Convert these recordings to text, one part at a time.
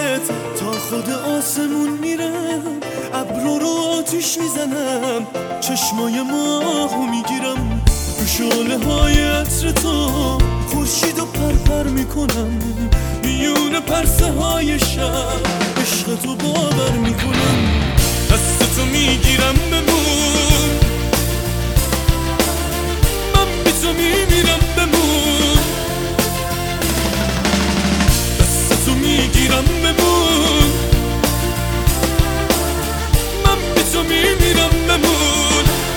بهت تا خود آسمون میرم، ابرو رو آتیش میزنم، چشمای ماهو میگیرم، تو شعله های عطر تو خورشید و پرپر میکنم، میون پرسه های شب عشق تو باور میکنم، دست تو میگیرم بمون، من بی تو میمیرم بمون، دست تو میگیرم بمون، من بی تو میمیرم بمون.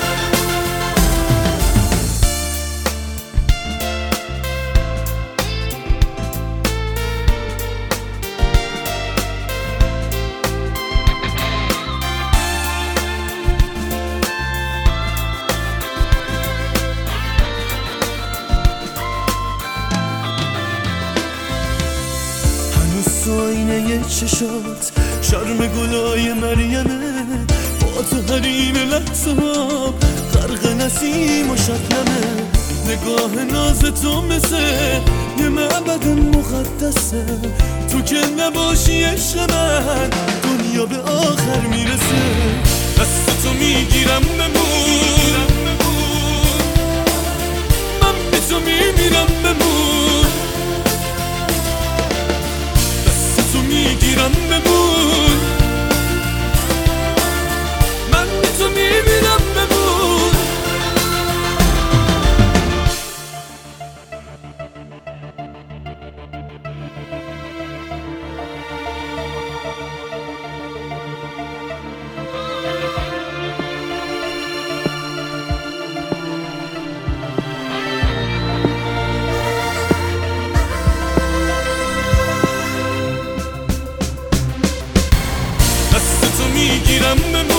آینه چشات شرم گلای مریمه، با تو حریم لحظه ها غرق نسیم و شبنمه، نگاه ناز تو مثل یه معبد مقدسه، تو که نباشی عشق من دنیا به آخر میرسه، دست تو میگیرم بمون، من بی تو میمیرم بمون، میگیرم بمون، من بی تو میمیرم بمون. میگیرم بمون.